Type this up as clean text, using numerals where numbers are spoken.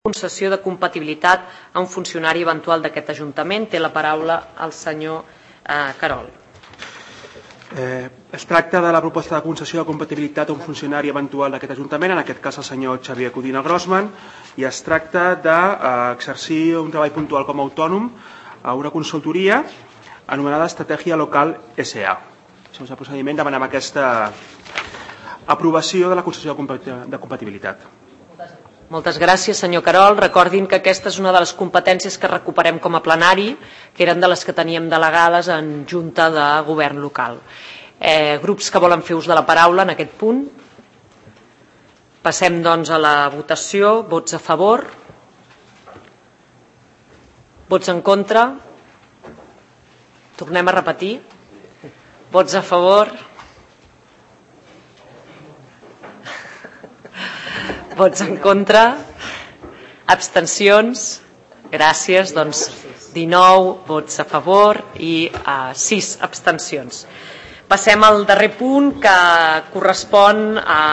concessió de compatibilitat a un funcionari eventual d'aquest Ajuntament. Té la paraula el senyor Querol. Es tracta de la proposta de concessió de compatibilitat a un funcionari eventual d'aquest Ajuntament, en aquest cas el senyor Xavier Codina Grossman, i es tracta d'exercir un treball puntual com a autònom a una consultoria anomenada Estratègia Local S.A. Segons el procediment demanem aquesta aprovació de la concessió de compatibilitat. Moltes gràcies, senyor Querol. Recordin que aquesta és una de les competències que recuperem com a plenari, que eren de les que teníem delegades en Junta de Govern local. Grups que volen fer ús de la paraula en aquest punt. Passem, doncs, a la votació. Vots a favor? Vots en contra? Tornem a repetir. Vots a favor? Vots en contra? Abstencions? Gràcies. Doncs 19 vots a favor i 6 abstencions. Passem al darrer punt, que correspon a